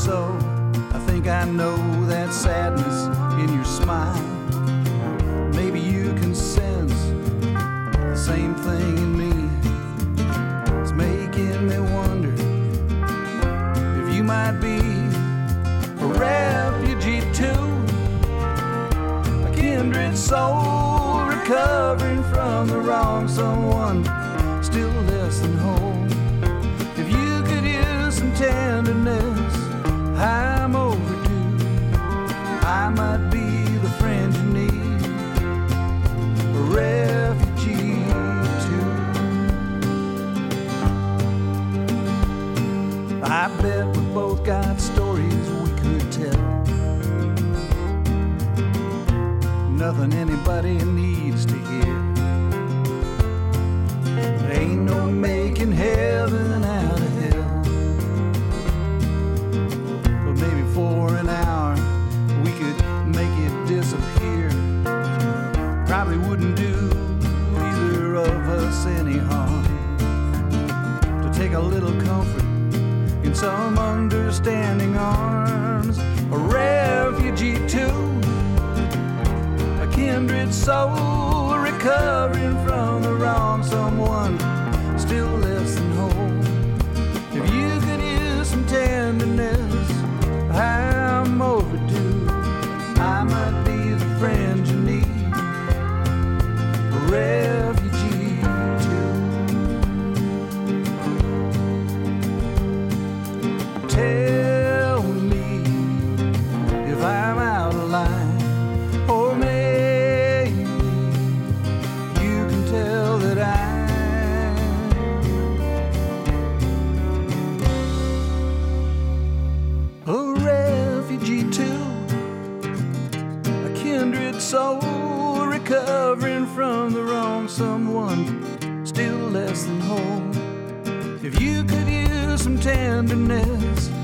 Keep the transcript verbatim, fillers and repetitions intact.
so. I think I know that sadness in your smile. Maybe you can sense the same thing in me. It's making me wonder if you might be a refugee too, a kindred soul recovering from the wrong someone, still less than whole. If you could use some tenderness, I'm overdue. I might be the friend you need, a refugee too. I bet we both got stories we could tell, nothing anybody needs to hear. There ain't no making heaven out of hell, but maybe for an hour we could make it disappear. Probably wouldn't do either of us any harm to take a little comfort in some understanding arms, a refugee too, a kindred soul recovering from the wrong someone, still less than whole. If you could use some tenderness, I'm overdue. I might be the friend you need, a refugee too. Tell me if I'm out of line, or maybe you can tell that I'm a refugee too, a kindred soul recovering from the wrong someone, still less than whole. If you could use some tenderness,